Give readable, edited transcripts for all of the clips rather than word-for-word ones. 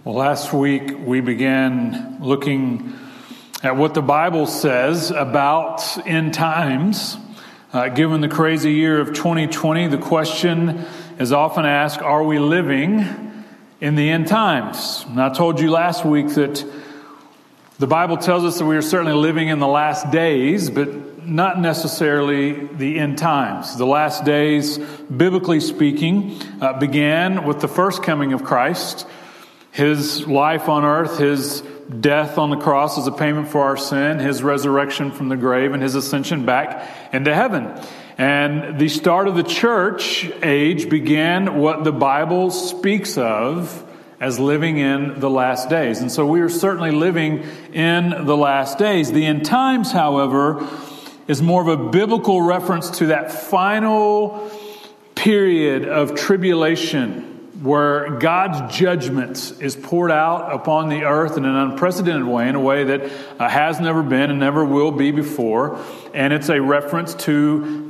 Well, last week we began looking at what the Bible says about end times. Given the crazy year of 2020, the question is often asked, are we living in the end times? And I told you last week that the Bible tells us that we are certainly living in the last days, but not necessarily the end times. The last days, biblically speaking, began with the first coming of Christ. His life on earth, His death on the cross as a payment for our sin, His resurrection from the grave, and His ascension back into heaven. And the start of the church age began what the Bible speaks of as living in the last days. And so we are certainly living in the last days. The end times, however, is more of a biblical reference to that final period of tribulation where God's judgment is poured out upon the earth in an unprecedented way, in a way that has never been and never will be before. And it's a reference to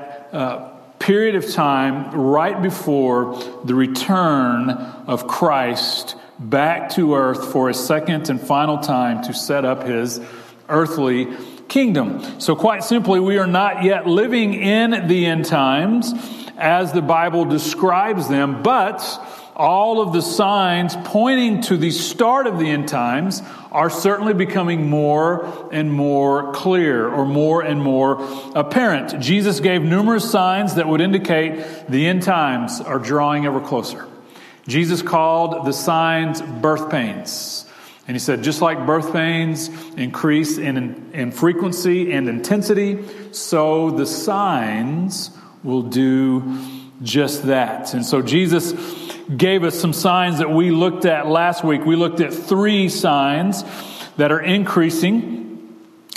that period of time right before the return of Christ back to earth for a second and final time to set up His earthly kingdom. So quite simply, we are not yet living in the end times as the Bible describes them, but all of the signs pointing to the start of the end times are certainly becoming more and more clear, or more and more apparent. Jesus gave numerous signs that would indicate the end times are drawing ever closer. Jesus called the signs birth pains. And He said, just like birth pains increase in frequency and intensity, so the signs will do just that. And so Jesus gave us some signs that we looked at last week. We looked at 3 signs that are increasing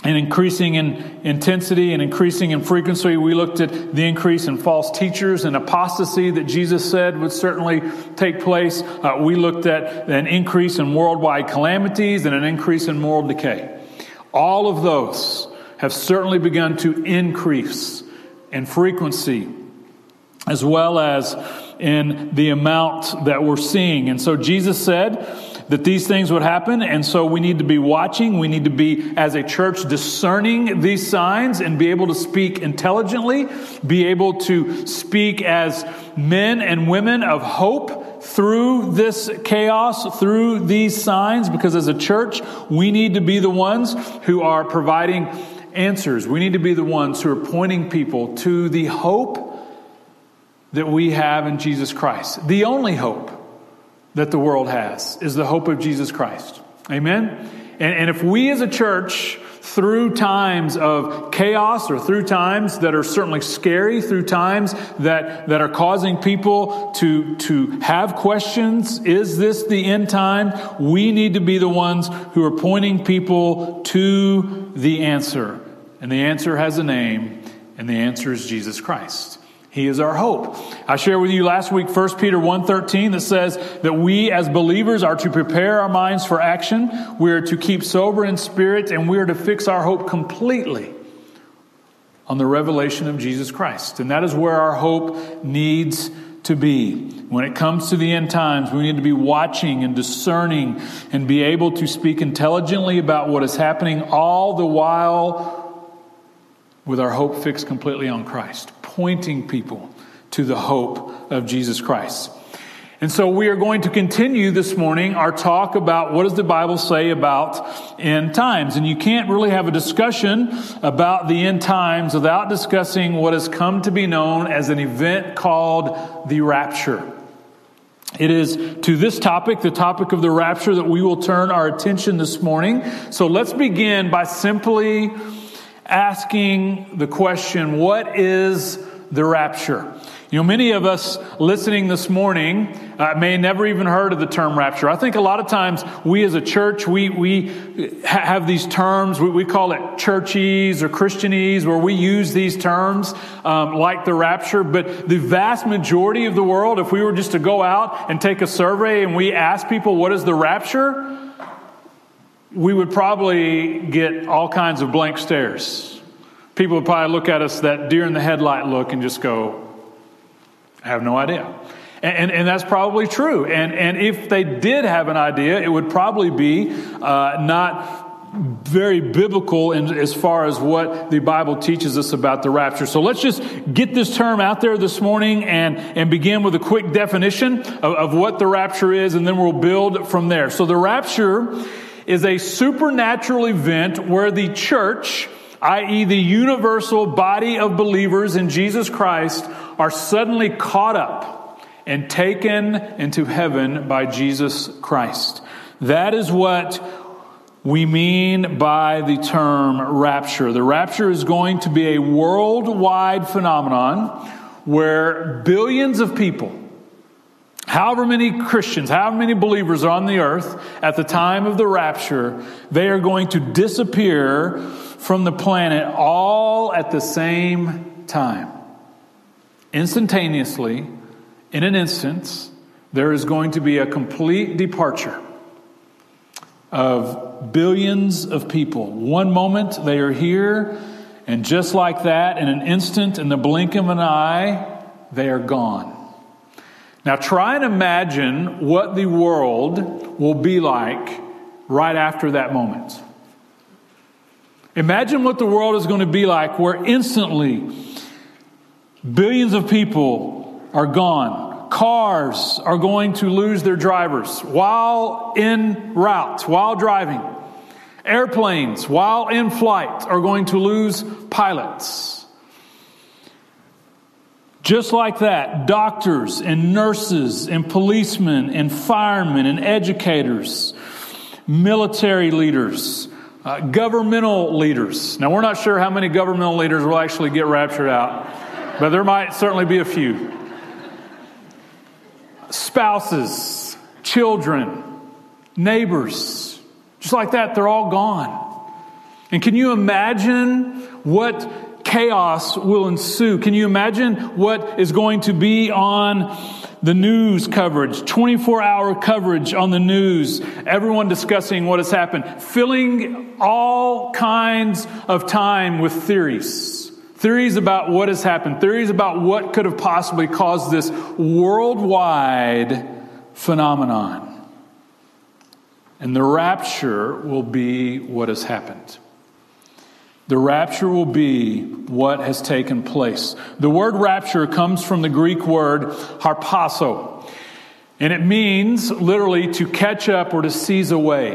in intensity and increasing in frequency. We looked at the increase in false teachers and apostasy that Jesus said would certainly take place. We looked at an increase in worldwide calamities and an increase in moral decay. All of those have certainly begun to increase in frequency as well as in the amount that we're seeing. And so Jesus said that these things would happen, and so we need to be watching. We need to be, as a church, discerning these signs and be able to speak intelligently, be able to speak as men and women of hope through this chaos, through these signs, because as a church, we need to be the ones who are providing answers. We need to be the ones who are pointing people to the hope that we have in Jesus Christ. The only hope that the world has is the hope of Jesus Christ. Amen? And if we as a church, through times of chaos, or through times that are certainly scary, through times that are causing people to have questions, is this the end time? We need to be the ones who are pointing people to the answer. And the answer has a name, and the answer is Jesus Christ. He is our hope. I shared with you last week 1 Peter 1:13 that says that we as believers are to prepare our minds for action. We are to keep sober in spirit, and we are to fix our hope completely on the revelation of Jesus Christ. And that is where our hope needs to be. When it comes to the end times, we need to be watching and discerning and be able to speak intelligently about what is happening, all the while with our hope fixed completely on Christ, pointing people to the hope of Jesus Christ. And so we are going to continue this morning our talk about what does the Bible say about end times. And you can't really have a discussion about the end times without discussing what has come to be known as an event called the rapture. It is to this topic, the topic of the rapture, that we will turn our attention this morning. So let's begin by simply asking the question, what is the rapture? You know, many of us listening this morning may never even heard of the term rapture. I think a lot of times we as a church, we have these terms, we call it churchese or Christianese, where we use these terms like the rapture. But the vast majority of the world, if we were just to go out and take a survey and we ask people, what is the rapture? We would probably get all kinds of blank stares. People would probably look at us, that deer in the headlight look, and just go, I have no idea. And that's probably true. And if they did have an idea, it would probably be not very biblical as far as what the Bible teaches us about the rapture. So let's just get this term out there this morning and begin with a quick definition of what the rapture is, and then we'll build from there. So the rapture is a supernatural event where the church, i.e. the universal body of believers in Jesus Christ, are suddenly caught up and taken into heaven by Jesus Christ. That is what we mean by the term rapture. The rapture is going to be a worldwide phenomenon where billions of people, however many Christians, however many believers are on the earth at the time of the rapture, they are going to disappear from the planet all at the same time. Instantaneously, in an instant, there is going to be a complete departure of billions of people. One moment they are here, and just like that, in an instant, in the blink of an eye, they are gone. Now try and imagine what the world will be like right after that moment. Imagine what the world is going to be like where instantly billions of people are gone. Cars are going to lose their drivers while en route, while driving. Airplanes, while in flight, are going to lose pilots. Just like that, doctors and nurses and policemen and firemen and educators, military leaders, governmental leaders. Now, we're not sure how many governmental leaders will actually get raptured out, but there might certainly be a few. Spouses, children, neighbors, just like that, they're all gone. And can you imagine what chaos will ensue? Can you imagine what is going to be on the news coverage, 24-hour coverage on the news, everyone discussing what has happened, filling all kinds of time with theories about what has happened, theories about what could have possibly caused this worldwide phenomenon. And the rapture will be what has happened. The rapture will be what has taken place. The word rapture comes from the Greek word harpazo, and it means literally to catch up or to seize away.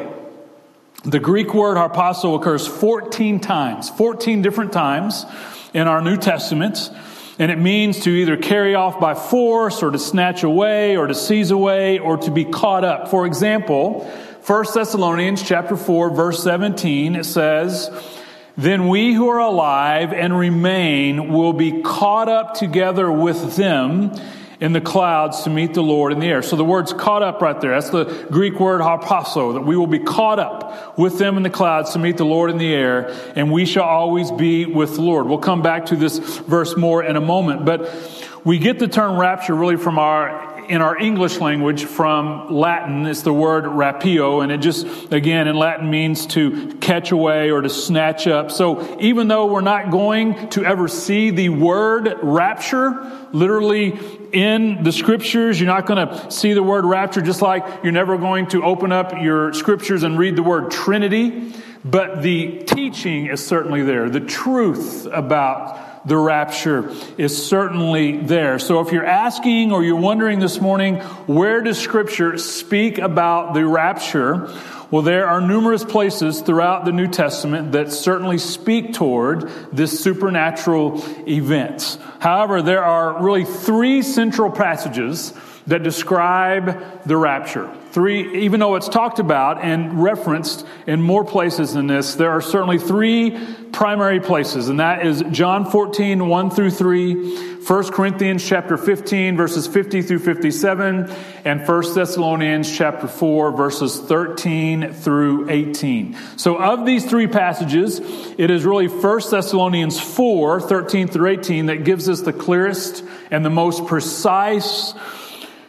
The Greek word harpazo occurs 14 different times in our New Testament, and it means to either carry off by force or to snatch away or to seize away or to be caught up. For example, 1 Thessalonians chapter 4, verse 17, it says, "Then we who are alive and remain will be caught up together with them in the clouds to meet the Lord in the air." So the word's caught up right there. That's the Greek word harpazo, that we will be caught up with them in the clouds to meet the Lord in the air, and we shall always be with the Lord. We'll come back to this verse more in a moment, but we get the term rapture really from in our English language from Latin. It's the word rapio, and it just, again, in Latin means to catch away or to snatch up. So even though we're not going to ever see the word rapture literally in the scriptures, you're not going to see the word rapture, just like you're never going to open up your scriptures and read the word Trinity, but the teaching is certainly there. The truth about the rapture is certainly there. So if you're asking or you're wondering this morning, where does Scripture speak about the rapture? Well, there are numerous places throughout the New Testament that certainly speak toward this supernatural event. However, there are really three central passages that describe the rapture. Three, even though it's talked about and referenced in more places than this, there are certainly three primary places, and that is John 14, 1 through 3, 1 Corinthians chapter 15, verses 50 through 57, and 1 Thessalonians chapter 4, verses 13 through 18. So of these three passages, it is really 1 Thessalonians 4, 13 through 18 that gives us the clearest and the most precise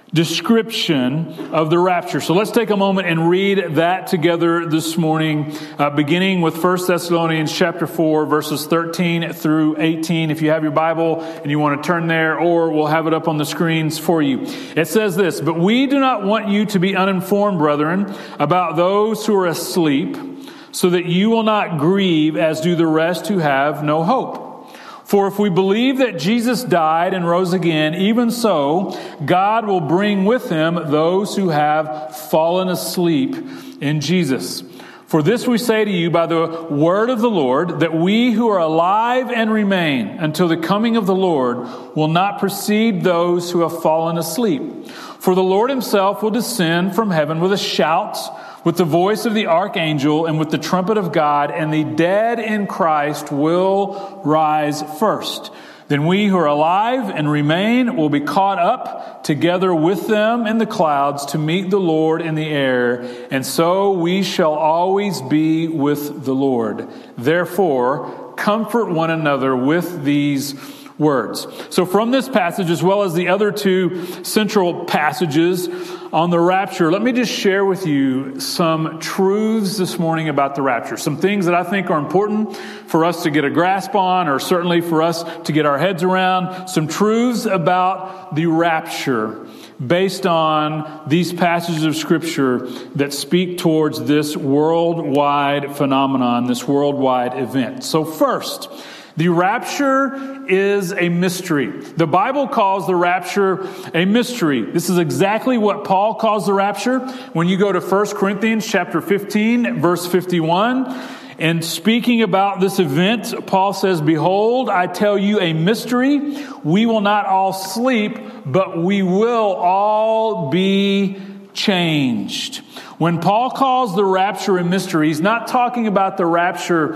description of the rapture. So let's take a moment and read that together this morning, beginning with 1 Thessalonians chapter 4, verses 13 through 18. If you have your Bible and you want to turn there, or we'll have it up on the screens for you. It says this, "But we do not want you to be uninformed, brethren, about those who are asleep, so that you will not grieve as do the rest who have no hope. For if we believe that Jesus died and rose again, even so, God will bring with him those who have fallen asleep in Jesus. For this we say to you by the word of the Lord, that we who are alive and remain until the coming of the Lord will not precede those who have fallen asleep. For the Lord himself will descend from heaven with a shout, with the voice of the archangel, and with the trumpet of God, and the dead in Christ will rise first. Then we who are alive and remain will be caught up together with them in the clouds to meet the Lord in the air, and so we shall always be with the Lord. Therefore, comfort one another with these words." So from this passage, as well as the other two central passages on the rapture, let me just share with you some truths this morning about the rapture. Some things that I think are important for us to get a grasp on, or certainly for us to get our heads around. Some truths about the rapture based on these passages of Scripture that speak towards this worldwide phenomenon, this worldwide event. So first, the rapture is a mystery. The Bible calls the rapture a mystery. This is exactly what Paul calls the rapture. When you go to 1 Corinthians chapter 15, verse 51, and speaking about this event, Paul says, "Behold, I tell you a mystery. We will not all sleep, but we will all be changed." When Paul calls the rapture a mystery, he's not talking about the rapture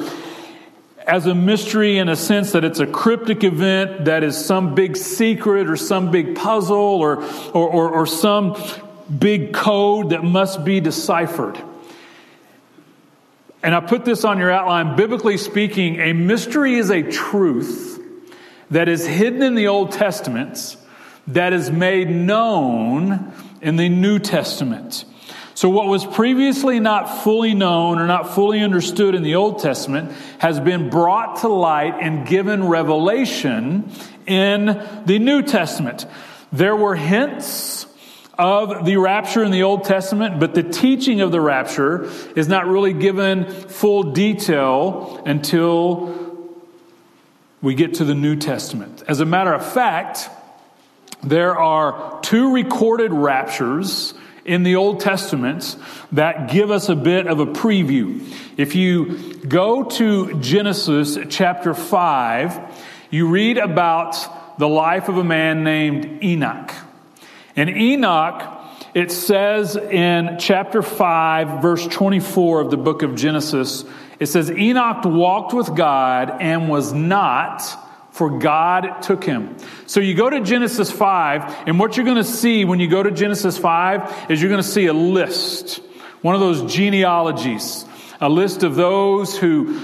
as a mystery in a sense that it's a cryptic event that is some big secret or some big puzzle or some big code that must be deciphered. And I put this on your outline. Biblically speaking, a mystery is a truth that is hidden in the Old Testament that is made known in the New Testament. So what was previously not fully known or not fully understood in the Old Testament has been brought to light and given revelation in the New Testament. There were hints of the rapture in the Old Testament, but the teaching of the rapture is not really given full detail until we get to the New Testament. As a matter of fact, there are two recorded raptures in the Old Testament that give us a bit of a preview. If you go to Genesis chapter 5, you read about the life of a man named Enoch. And Enoch, it says in chapter 5, verse 24 of the book of Genesis, it says, "Enoch walked with God and was not, for God took him." So you go to Genesis 5, and what you're going to see when you go to Genesis 5 is you're going to see a list, one of those genealogies, a list of those who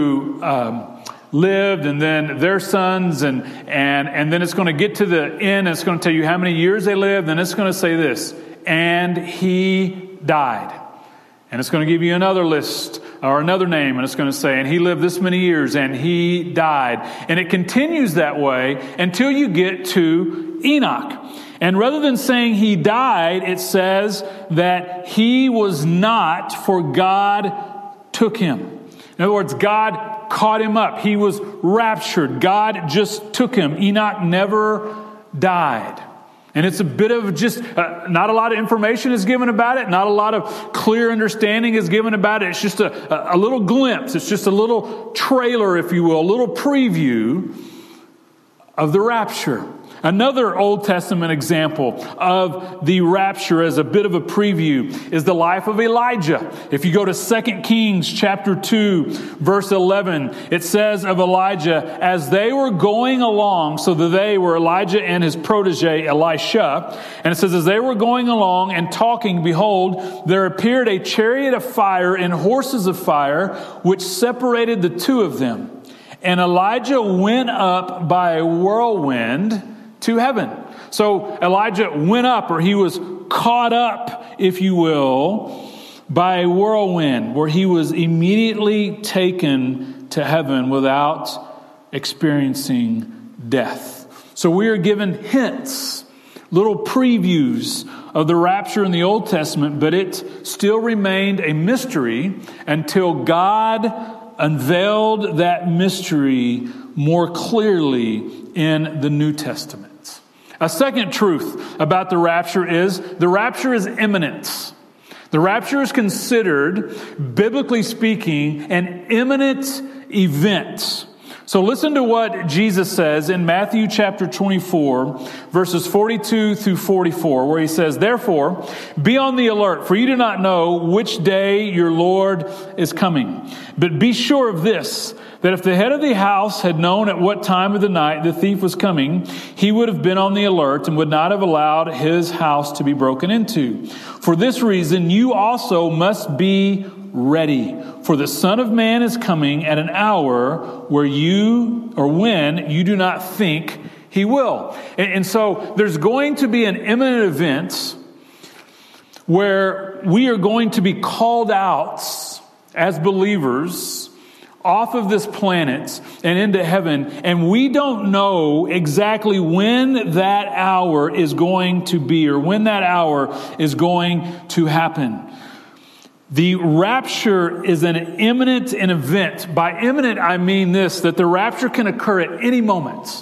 lived, and then their sons, and then it's going to get to the end, and it's going to tell you how many years they lived, and it's going to say this, "And he died." And it's going to give you another list or another name, and it's going to say, "And he lived this many years, and he died." And it continues that way until you get to Enoch. And rather than saying he died, it says that he was not, for God took him. In other words, God caught him up. He was raptured. God just took him. Enoch never died. And it's a bit of just, not a lot of information is given about it. Not a lot of clear understanding is given about it. It's just a little glimpse. It's just a little trailer, if you will, a little preview of the rapture. Another Old Testament example of the rapture as a bit of a preview is the life of Elijah. If you go to 2 Kings chapter 2, verse 11, it says of Elijah, "As they were going along," so that they were Elijah and his protege Elisha, and it says, "As they were going along and talking, behold, there appeared a chariot of fire and horses of fire, which separated the two of them. And Elijah went up by a whirlwind to heaven." So Elijah went up, or he was caught up, if you will, by a whirlwind, where he was immediately taken to heaven without experiencing death. So we are given hints, little previews of the rapture in the Old Testament, but it still remained a mystery until God unveiled that mystery more clearly in the New Testament. A second truth about the rapture is imminent. The rapture is considered, biblically speaking, an imminent event. So listen to what Jesus says in Matthew chapter 24, verses 42 through 44, where he says, "Therefore, be on the alert, for you do not know which day your Lord is coming. But be sure of this, that if the head of the house had known at what time of the night the thief was coming, he would have been on the alert and would not have allowed his house to be broken into. For this reason, you also must be ready. For the Son of Man is coming at an hour when you do not think he will." And so there's going to be an imminent event where we are going to be called out as believers off of this planet and into heaven, and we don't know exactly when that hour is going to be, or when that hour is going to happen. The rapture is an imminent event. By imminent, I mean this, that the rapture can occur at any moment.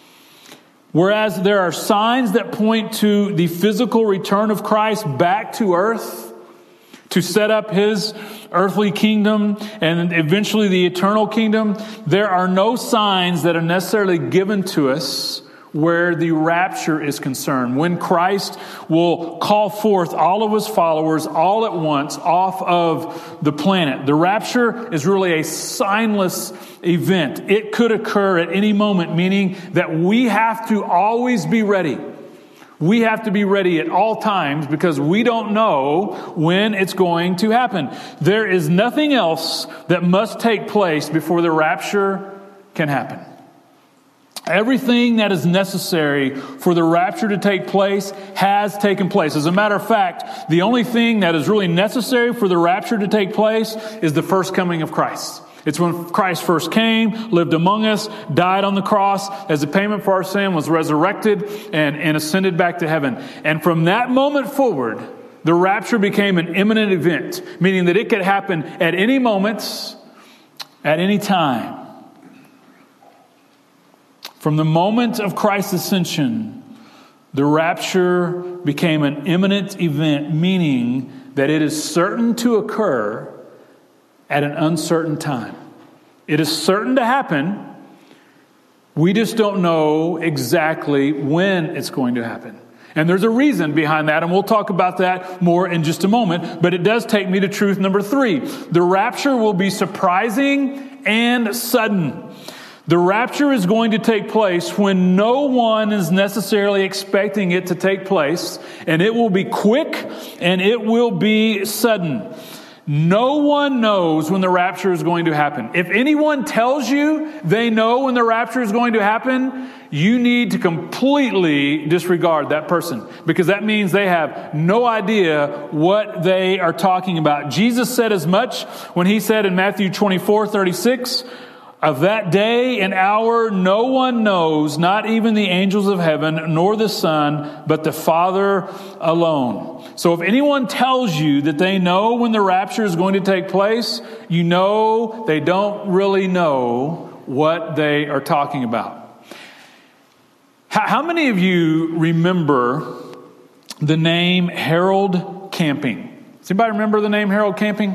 Whereas there are signs that point to the physical return of Christ back to earth to set up his earthly kingdom and eventually the eternal kingdom, there are no signs that are necessarily given to us where the rapture is concerned. When Christ will call forth all of his followers all at once off of the planet. The rapture is really a signless event. It could occur at any moment, meaning that we have to always be ready. We have to be ready at all times because we don't know when it's going to happen. There is nothing else that must take place before the rapture can happen. Everything that is necessary for the rapture to take place has taken place. As a matter of fact, the only thing that is really necessary for the rapture to take place is the first coming of Christ. It's when Christ first came, lived among us, died on the cross as a payment for our sin, was resurrected and ascended back to heaven. And from that moment forward, the rapture became an imminent event, meaning that it could happen at any moment, at any time. From the moment of Christ's ascension, the rapture became an imminent event, meaning that it is certain to occur at an uncertain time. It is certain to happen. We just don't know exactly when it's going to happen. And there's a reason behind that, and we'll talk about that more in just a moment. But it does take me to truth number 3. The rapture will be surprising and sudden. The rapture is going to take place when no one is necessarily expecting it to take place, and it will be quick and it will be sudden. No one knows when the rapture is going to happen. If anyone tells you they know when the rapture is going to happen, you need to completely disregard that person, because that means they have no idea what they are talking about. Jesus said as much when he said in Matthew 24:36, "Of that day and hour no one knows, not even the angels of heaven, nor the Son, but the Father alone." So if anyone tells you that they know when the rapture is going to take place, you know they don't really know what they are talking about. How many of you remember the name Harold Camping? Does anybody remember the name Harold Camping?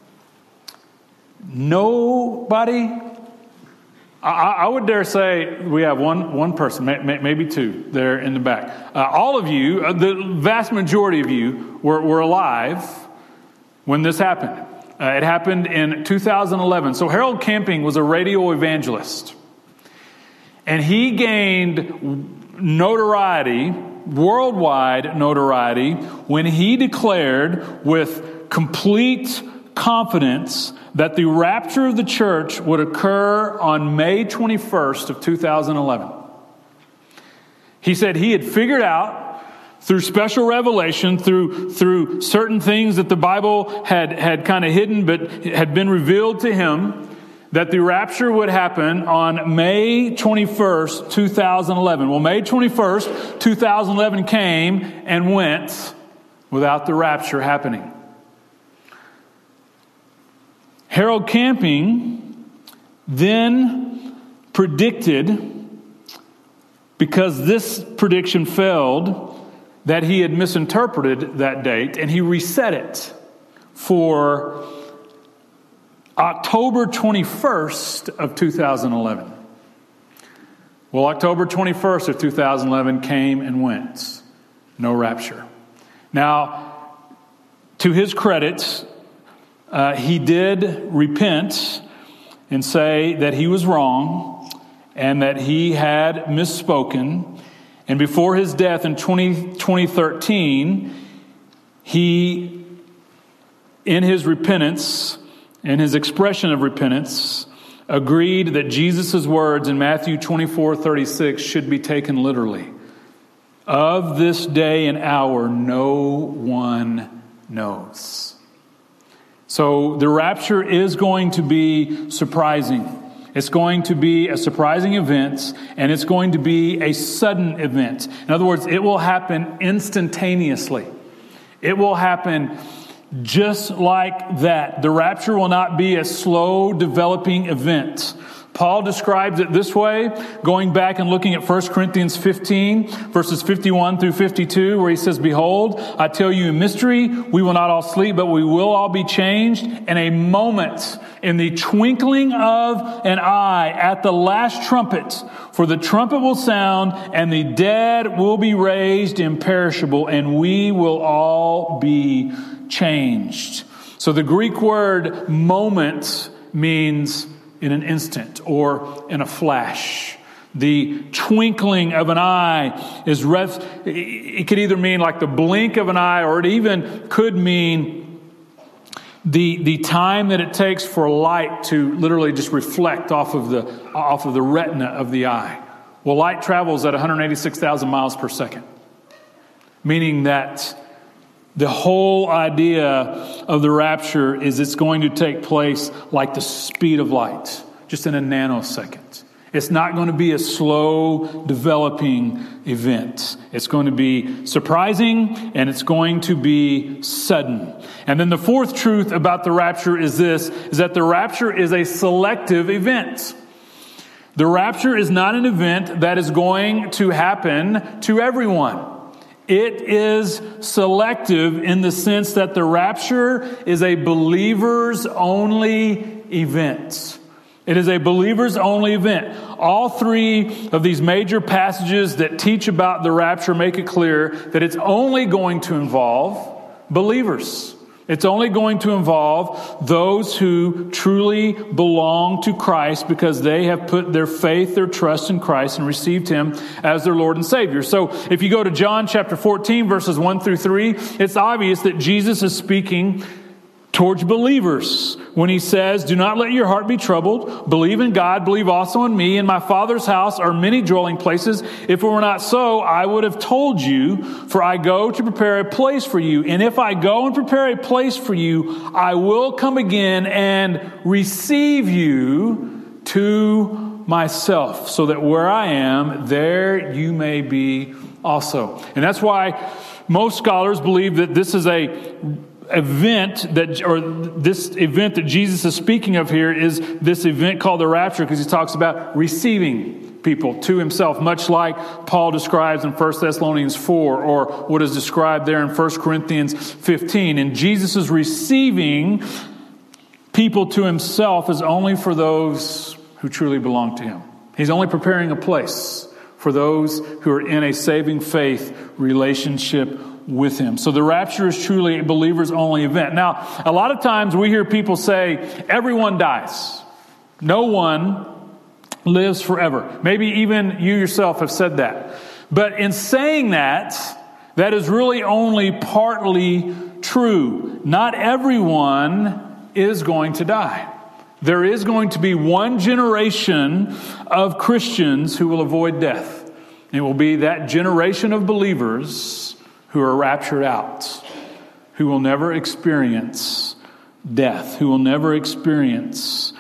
Nobody? I would dare say we have one person, maybe two, there in the back. All of you, the vast majority of you, were alive when this happened. It happened in 2011. So Harold Camping was a radio evangelist. And he gained notoriety, worldwide notoriety, when he declared with complete confidence that the rapture of the church would occur on May 21st of 2011. He said he had figured out through special revelation, through certain things that the Bible had kind of hidden but had been revealed to him, that the rapture would happen on May 21st, 2011. Well, May 21st, 2011 came and went without the rapture happening. Harold Camping then predicted, because this prediction failed, that he had misinterpreted that date, and he reset it for October 21st of 2011. Well, October 21st of 2011 came and went. No rapture. Now, to his credit, he did repent and say that he was wrong and that he had misspoken. And before his death in 2013, he, in his repentance, in his expression of repentance, agreed that Jesus' words in Matthew 24:36 should be taken literally. Of this day and hour, no one knows. So the rapture is going to be surprising. It's going to be a surprising event, and it's going to be a sudden event. In other words, it will happen instantaneously. It will happen just like that. The rapture will not be a slow developing event. Paul describes it this way, going back and looking at 1 Corinthians 15, verses 51 through 52, where he says, "Behold, I tell you a mystery. We will not all sleep, but we will all be changed in a moment, in the twinkling of an eye, at the last trumpet. For the trumpet will sound, and the dead will be raised imperishable, and we will all be changed." So the Greek word moment means in an instant or in a flash. The twinkling of an eye it could either mean like the blink of an eye, or it even could mean the time that it takes for light to literally just reflect off of the retina of the eye. Well, light travels at 186,000 miles per second, meaning that the whole idea of the rapture is it's going to take place like the speed of light, just in a nanosecond. It's not going to be a slow developing event. It's going to be surprising, and it's going to be sudden. And then the fourth truth about the rapture is that the rapture is a selective event. The rapture is not an event that is going to happen to everyone. It is selective in the sense that the rapture is a believers only event. It is a believers only event. All three of these major passages that teach about the rapture make it clear that it's only going to involve believers. It's only going to involve those who truly belong to Christ because they have put their faith, their trust in Christ and received Him as their Lord and Savior. So if you go to John chapter 14, verses 1 through 3, it's obvious that Jesus is speaking towards believers when He says, "Do not let your heart be troubled. Believe in God, believe also in me. In my Father's house are many dwelling places. If it were not so, I would have told you, for I go to prepare a place for you. And if I go and prepare a place for you, I will come again and receive you to myself, so that where I am, there you may be also." And that's why most scholars believe that this is this event that Jesus is speaking of here is this event called the rapture, because He talks about receiving people to Himself, much like Paul describes in 1 Thessalonians 4, or what is described there in 1 Corinthians 15. And Jesus' receiving people to Himself is only for those who truly belong to Him. He's only preparing a place for those who are in a saving faith relationship with Him. So the rapture is truly a believers only event. Now, a lot of times we hear people say, everyone dies. No one lives forever. Maybe even you yourself have said that. But in saying that, that is really only partly true. Not everyone is going to die. There is going to be one generation of Christians who will avoid death. It will be that generation of believers who are raptured out, who will never experience death, who will never experience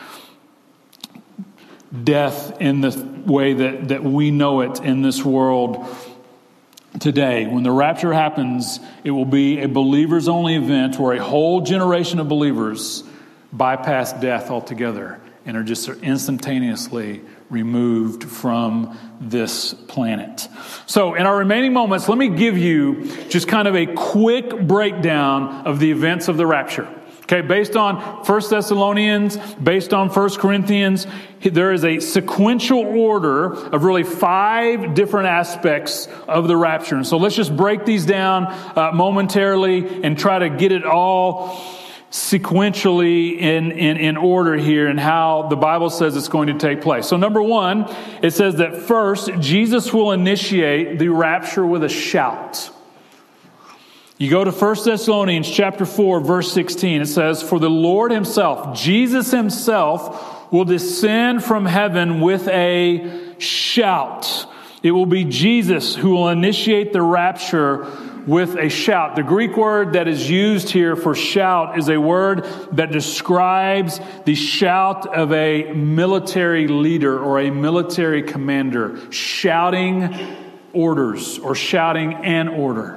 death in the way that we know it in this world today. When the rapture happens, it will be a believers-only event where a whole generation of believers bypass death altogether and are just instantaneously removed from this planet. So in our remaining moments, let me give you just kind of a quick breakdown of the events of the rapture. Okay, based on 1 Thessalonians, based on 1 Corinthians, there is a sequential order of really 5 different aspects of the rapture. And so let's just break these down momentarily and try to get it all sequentially in order here and how the Bible says it's going to take place. So number 1, it says that first, Jesus will initiate the rapture with a shout. You go to 1 Thessalonians chapter 4, verse 16. It says, "For the Lord himself, Jesus himself, will descend from heaven with a shout." It will be Jesus who will initiate the rapture with a shout. The Greek word that is used here for shout is a word that describes the shout of a military leader or a military commander, shouting orders or shouting an order.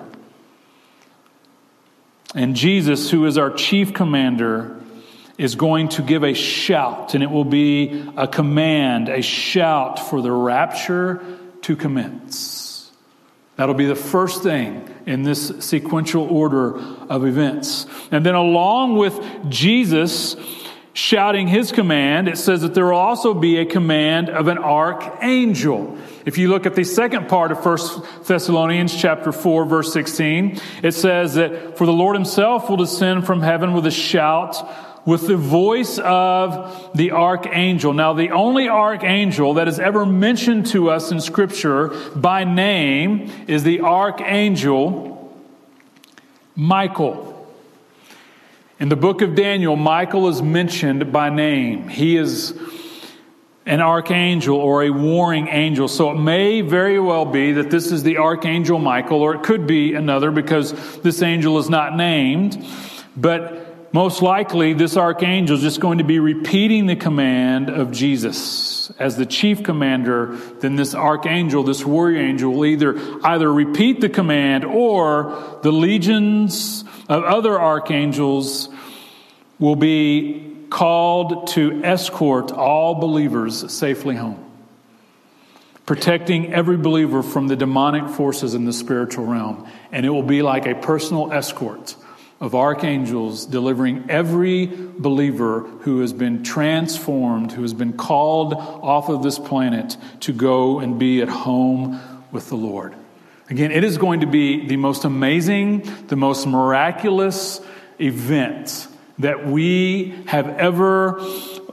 And Jesus, who is our chief commander, is going to give a shout, and it will be a command, a shout for the rapture to commence. That'll be the first thing in this sequential order of events. And then along with Jesus shouting his command, it says that there will also be a command of an archangel. If you look at the second part of 1 Thessalonians chapter 4, verse 16, it says that for the Lord himself will descend from heaven with a shout, with the voice of the archangel. Now, the only archangel that is ever mentioned to us in Scripture by name is the archangel Michael. In the book of Daniel, Michael is mentioned by name. He is an archangel or a warring angel. So it may very well be that this is the archangel Michael, or it could be another because this angel is not named. But most likely this archangel is just going to be repeating the command of Jesus. As the chief commander, then this archangel, this warrior angel, will either repeat the command, or the legions of other archangels will be called to escort all believers safely home, protecting every believer from the demonic forces in the spiritual realm. And it will be like a personal escort of archangels delivering every believer who has been transformed, who has been called off of this planet to go and be at home with the Lord. Again, it is going to be the most amazing, the most miraculous event that we have ever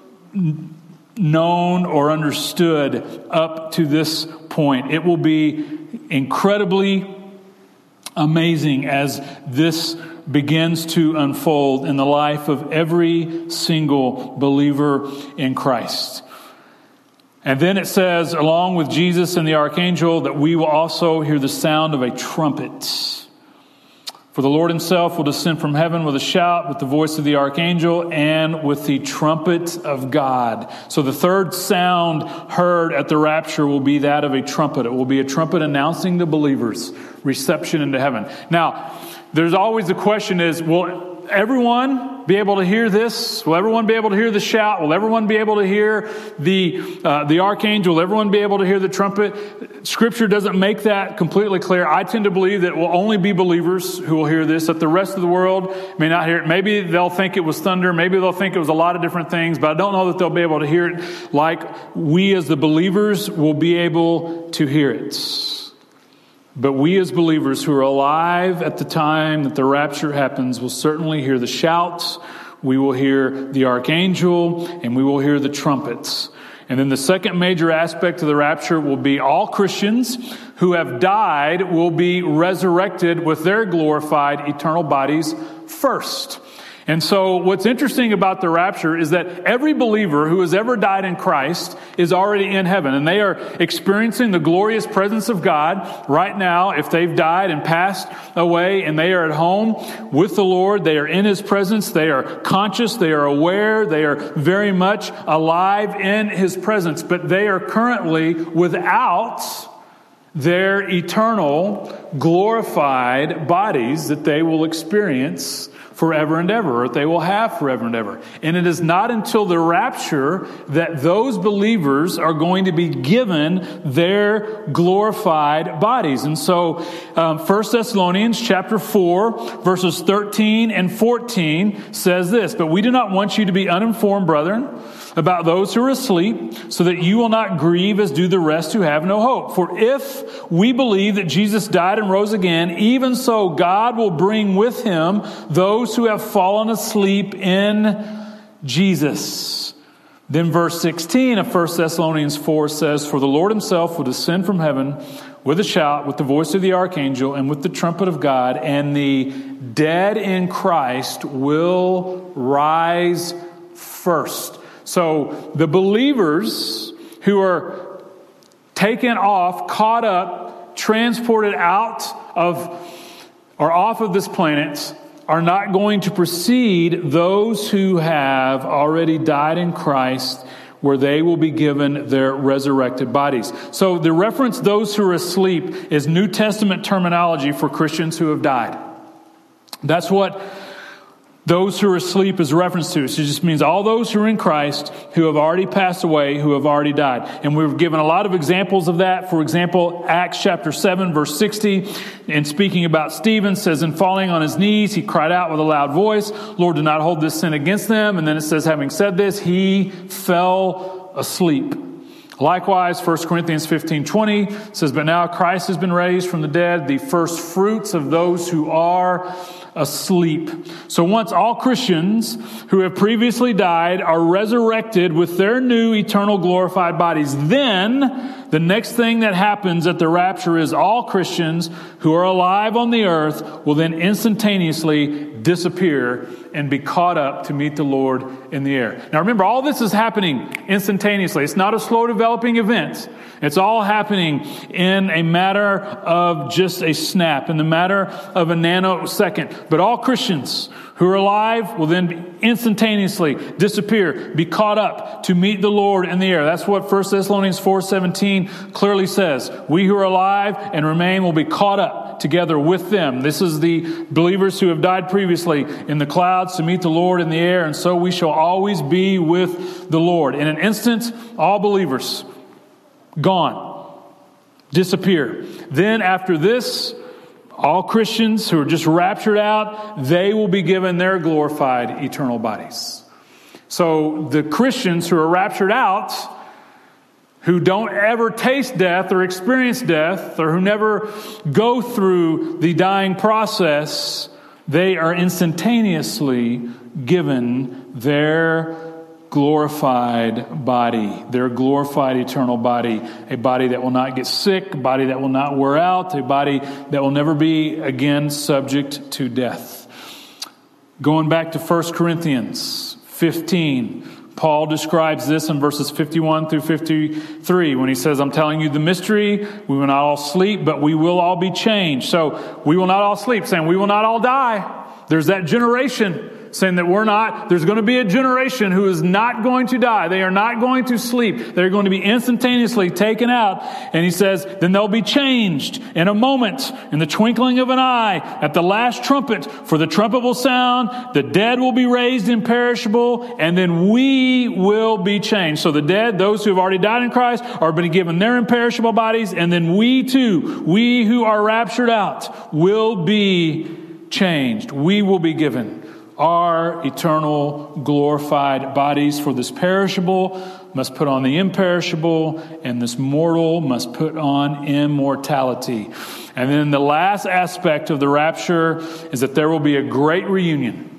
known or understood up to this point. It will be incredibly amazing as this begins to unfold in the life of every single believer in Christ. And then it says, along with Jesus and the archangel, that we will also hear the sound of a trumpet. For the Lord himself will descend from heaven with a shout, with the voice of the archangel, and with the trumpet of God. So the third sound heard at the rapture will be that of a trumpet. It will be a trumpet announcing the believers' reception into heaven. Now, there's always the question is, will everyone be able to hear this? Will everyone be able to hear the shout? Will everyone be able to hear the archangel? Will everyone be able to hear the trumpet? Scripture doesn't make that completely clear. I tend to believe that it will only be believers who will hear this, that the rest of the world may not hear it. Maybe they'll think it was thunder. Maybe they'll think it was a lot of different things, but I don't know that they'll be able to hear it like we as the believers will be able to hear it. But we as believers who are alive at the time that the rapture happens will certainly hear the shouts, we will hear the archangel, and we will hear the trumpets. And then the second major aspect of the rapture will be all Christians who have died will be resurrected with their glorified eternal bodies first. And so what's interesting about the rapture is that every believer who has ever died in Christ is already in heaven. And they are experiencing the glorious presence of God right now. If they've died and passed away and they are at home with the Lord, they are in His presence, they are conscious, they are aware, they are very much alive in His presence. But they are currently without their eternal glorified bodies that they will experience forever and ever, or they will have forever and ever. And it is not until the rapture that those believers are going to be given their glorified bodies. And so 1 Thessalonians chapter 4, verses 13 and 14 says this, "But we do not want you to be uninformed, brethren, about those who are asleep, so that you will not grieve as do the rest who have no hope. For if we believe that Jesus died and rose again, even so God will bring with Him those who have fallen asleep in Jesus." Then verse 16 of 1 Thessalonians 4 says, "For the Lord Himself will descend from heaven with a shout, with the voice of the archangel, and with the trumpet of God, and the dead in Christ will rise first." So the believers who are taken off, caught up, transported out of or off of this planet are not going to precede those who have already died in Christ, where they will be given their resurrected bodies. So the reference, those who are asleep, is New Testament terminology for Christians who have died. That's what those who are asleep is reference to. So it just means all those who are in Christ, who have already passed away, who have already died. And we've given a lot of examples of that. For example, Acts chapter 7, verse 60, in speaking about Stephen, says, "In falling on his knees, he cried out with a loud voice, 'Lord, do not hold this sin against them.' And then it says, having said this, he fell asleep." Likewise, 1 Corinthians 15:20 says, "But now Christ has been raised from the dead, the first fruits of those who are asleep." So once all Christians who have previously died are resurrected with their new eternal glorified bodies, then the next thing that happens at the rapture is all Christians who are alive on the earth will then instantaneously disappear and be caught up to meet the Lord in the air. Now remember, all this is happening instantaneously. It's not a slow developing event. It's all happening in a matter of just a snap, in the matter of a nanosecond. But all Christians who are alive will then instantaneously disappear, be caught up to meet the Lord in the air. That's what 1 Thessalonians 4:17 clearly says. We who are alive and remain will be caught up together with them. This is the believers who have died previously in the clouds to meet the Lord in the air, and so we shall always be with the Lord. In an instant, all believers gone, disappear. Then after this, all Christians who are just raptured out, they will be given their glorified eternal bodies. So the Christians who are raptured out, who don't ever taste death or experience death, or who never go through the dying process, they are instantaneously given their glorified body, their glorified eternal body, a body that will not get sick, a body that will not wear out, a body that will never be again subject to death. Going back to 1 Corinthians 15, Paul describes this in verses 51 through 53 when he says, "I'm telling you the mystery, we will not all sleep, but we will all be changed." So we will not all sleep, saying we will not all die. There's that generation saying that there's going to be a generation who is not going to die. They are not going to sleep. They're going to be instantaneously taken out. And he says, then they'll be changed in a moment, in the twinkling of an eye, at the last trumpet. For the trumpet will sound, the dead will be raised imperishable, and then we will be changed. So the dead, those who have already died in Christ, are being given their imperishable bodies, and then we too, we who are raptured out, will be changed. We will be given our eternal glorified bodies, for this perishable must put on the imperishable, and this mortal must put on immortality. And then the last aspect of the rapture is that there will be a great reunion.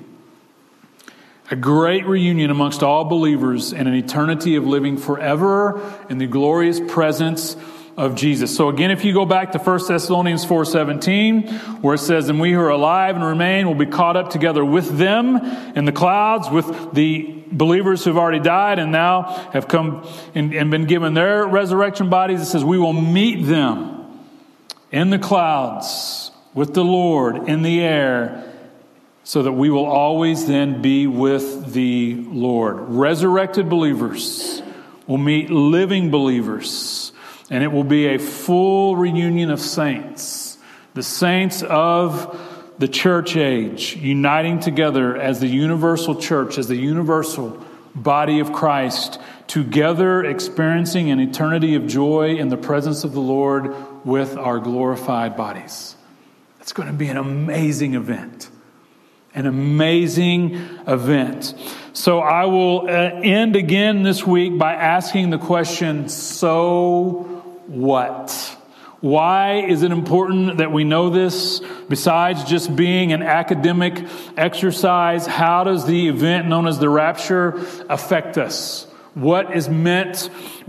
A great reunion amongst all believers in an eternity of living forever in the glorious presence of Jesus. So again, if you go back to 1 Thessalonians 4:17, where it says, and we who are alive and remain will be caught up together with them in the clouds, with the believers who have already died and now have come and been given their resurrection bodies. It says we will meet them in the clouds with the Lord in the air, so that we will always then be with the Lord. Resurrected believers will meet living believers, and it will be a full reunion of saints. The saints of the church age, uniting together as the universal church, as the universal body of Christ, together experiencing an eternity of joy in the presence of the Lord with our glorified bodies. It's going to be an amazing event. An amazing event. So I will end again this week by asking the question, so what? Why is it important that we know this? Besides just being an academic exercise, how does the event known as the rapture affect us? What is meant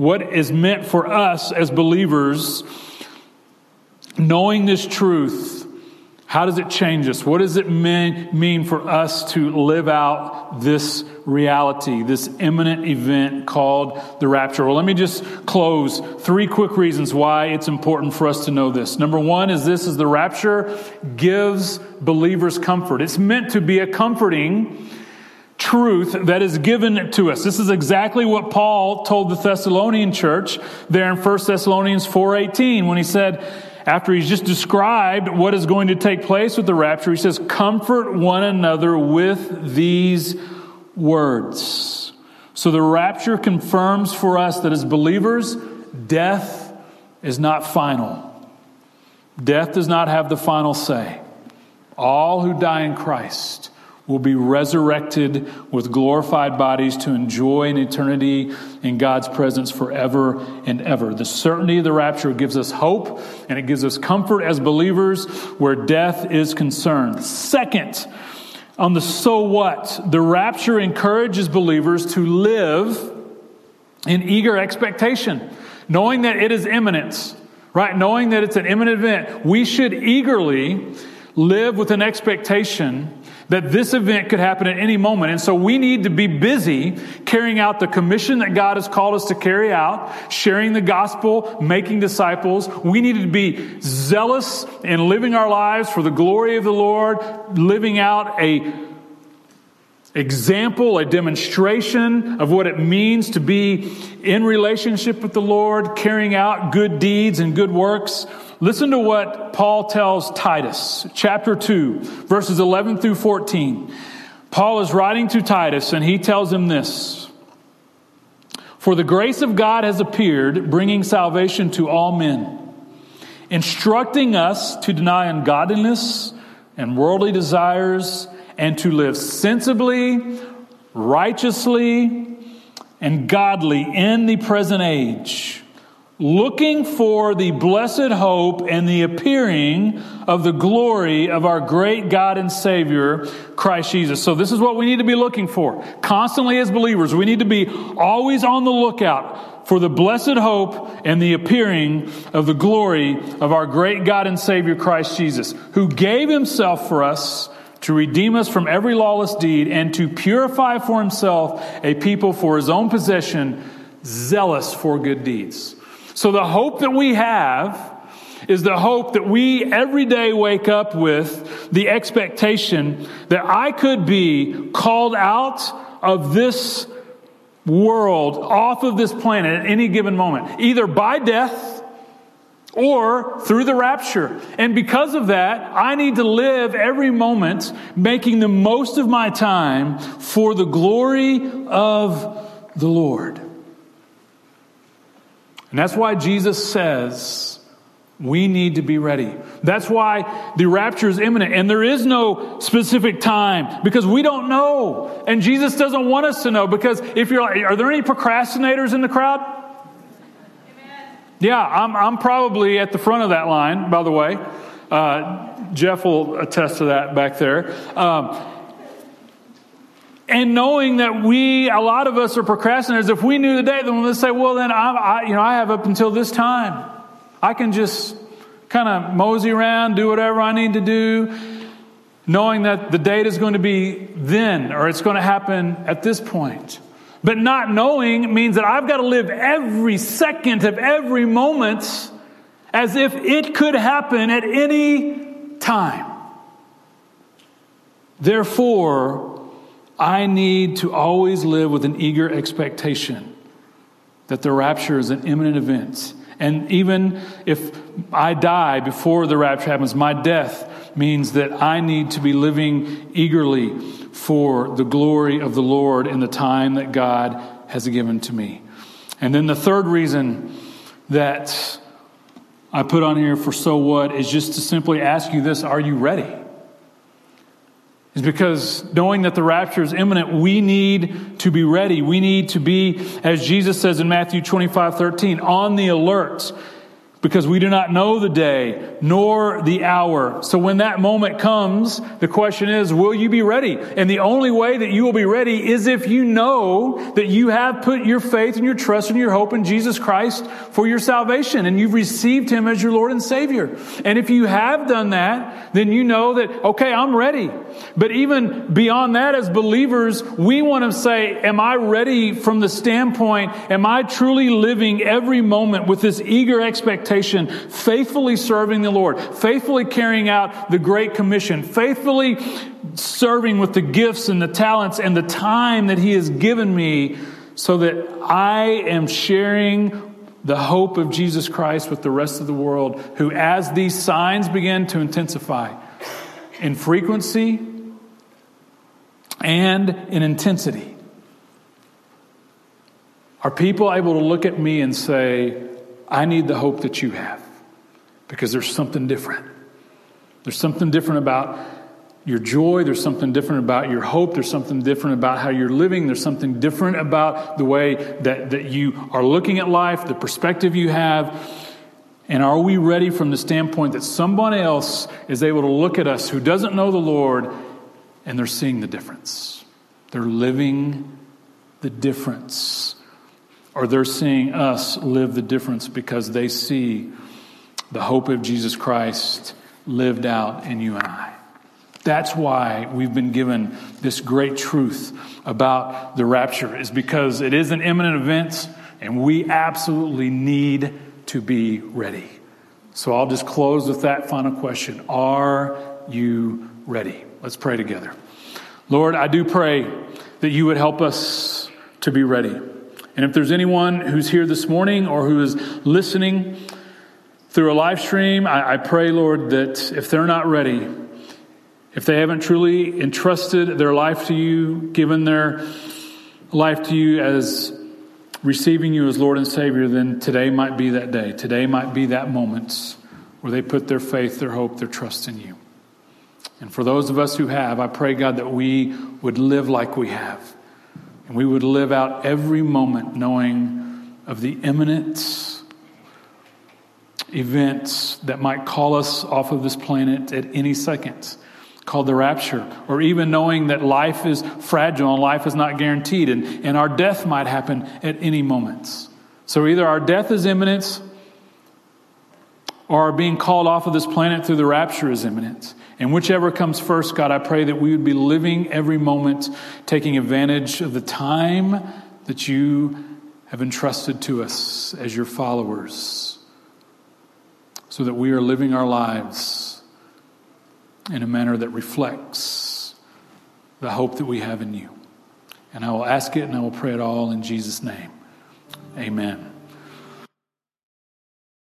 for us as believers, knowing this truth? How does it change us? What does it mean for us to live out this reality, this imminent event called the rapture? Well, let me just close. 3 quick reasons why it's important for us to know this. Number 1 is the rapture gives believers comfort. It's meant to be a comforting truth that is given to us. This is exactly what Paul told the Thessalonian church there in 1 Thessalonians 4:18 when he said, after he's just described what is going to take place with the rapture, he says, comfort one another with these words. So the rapture confirms for us that as believers, death is not final. Death does not have the final say. All who die in Christ will be resurrected with glorified bodies to enjoy an eternity in God's presence forever and ever. The certainty of the rapture gives us hope, and it gives us comfort as believers where death is concerned. Second, on the so what, the rapture encourages believers to live in eager expectation, knowing that it is imminent, right? Knowing that it's an imminent event. We should eagerly live with an expectation that this event could happen at any moment. And so we need to be busy carrying out the commission that God has called us to carry out, sharing the gospel, making disciples. We need to be zealous in living our lives for the glory of the Lord, living out a example, a demonstration of what it means to be in relationship with the Lord, carrying out good deeds and good works. Listen to what Paul tells Titus, chapter 2, verses 11 through 14. Paul is writing to Titus, and he tells him this. For the grace of God has appeared, bringing salvation to all men, instructing us to deny ungodliness and worldly desires, and to live sensibly, righteously, and godly in the present age, looking for the blessed hope and the appearing of the glory of our great God and Savior, Christ Jesus. So this is what we need to be looking for. Constantly as believers, we need to be always on the lookout for the blessed hope and the appearing of the glory of our great God and Savior, Christ Jesus, who gave himself for us to redeem us from every lawless deed and to purify for himself a people for his own possession, zealous for good deeds. So the hope that we have is the hope that we every day wake up with, the expectation that I could be called out of this world, off of this planet at any given moment, either by death or through the rapture. And because of that, I need to live every moment making the most of my time for the glory of the Lord. And that's why Jesus says we need to be ready. That's why the rapture is imminent. And there is no specific time because we don't know. And Jesus doesn't want us to know, because if you're like, are there any procrastinators in the crowd? Amen. Yeah, I'm probably at the front of that line, by the way. Jeff will attest to that back there. And knowing that a lot of us are procrastinators, if we knew the day, then we'll say, well, then I have up until this time. I can just kind of mosey around, do whatever I need to do, knowing that the date is going to be then, or it's going to happen at this point. But not knowing means that I've got to live every second of every moment as if it could happen at any time. Therefore, I need to always live with an eager expectation that the rapture is an imminent event. And even if I die before the rapture happens, my death means that I need to be living eagerly for the glory of the Lord in the time that God has given to me. And then the third reason that I put on here for so what is just to simply ask you this: are you ready? It's because knowing that the rapture is imminent, we need to be ready. We need to be, as Jesus says in Matthew 25:13, on the alert, because we do not know the day nor the hour. So when that moment comes, the question is, will you be ready? And the only way that you will be ready is if you know that you have put your faith and your trust and your hope in Jesus Christ for your salvation, and you've received Him as your Lord and Savior. And if you have done that, then you know that, okay, I'm ready. But even beyond that, as believers, we want to say, am I ready from the standpoint, am I truly living every moment with this eager expectation, faithfully serving the Lord, faithfully carrying out the Great Commission, faithfully serving with the gifts and the talents and the time that He has given me, so that I am sharing the hope of Jesus Christ with the rest of the world, who, as these signs begin to intensify in frequency and in intensity, are people able to look at me and say, I need the hope that you have, because there's something different. There's something different about your joy. There's something different about your hope. There's something different about how you're living. There's something different about the way that you are looking at life, the perspective you have. And are we ready from the standpoint that somebody else is able to look at us who doesn't know the Lord, and they're seeing the difference? They're living the difference. Or they're seeing us live the difference because they see the hope of Jesus Christ lived out in you and I. That's why we've been given this great truth about the rapture, is because it is an imminent event, and we absolutely need to be ready. So I'll just close with that final question. Are you ready? Let's pray together. Lord, I do pray that you would help us to be ready. And if there's anyone who's here this morning or who is listening through a live stream, I pray, Lord, that if they're not ready, if they haven't truly entrusted their life to you, given their life to you as receiving you as Lord and Savior, then today might be that day. Today might be that moment where they put their faith, their hope, their trust in you. And for those of us who have, I pray, God, that we would live like we have. And we would live out every moment knowing of the imminent events that might call us off of this planet at any second, called the rapture. Or even knowing that life is fragile and life is not guaranteed, and our death might happen at any moment. So either our death is imminent, or our being called off of this planet through the rapture is imminent. And whichever comes first, God, I pray that we would be living every moment, taking advantage of the time that you have entrusted to us as your followers, so that we are living our lives in a manner that reflects the hope that we have in you. And I will ask it and I will pray it all in Jesus' name. Amen.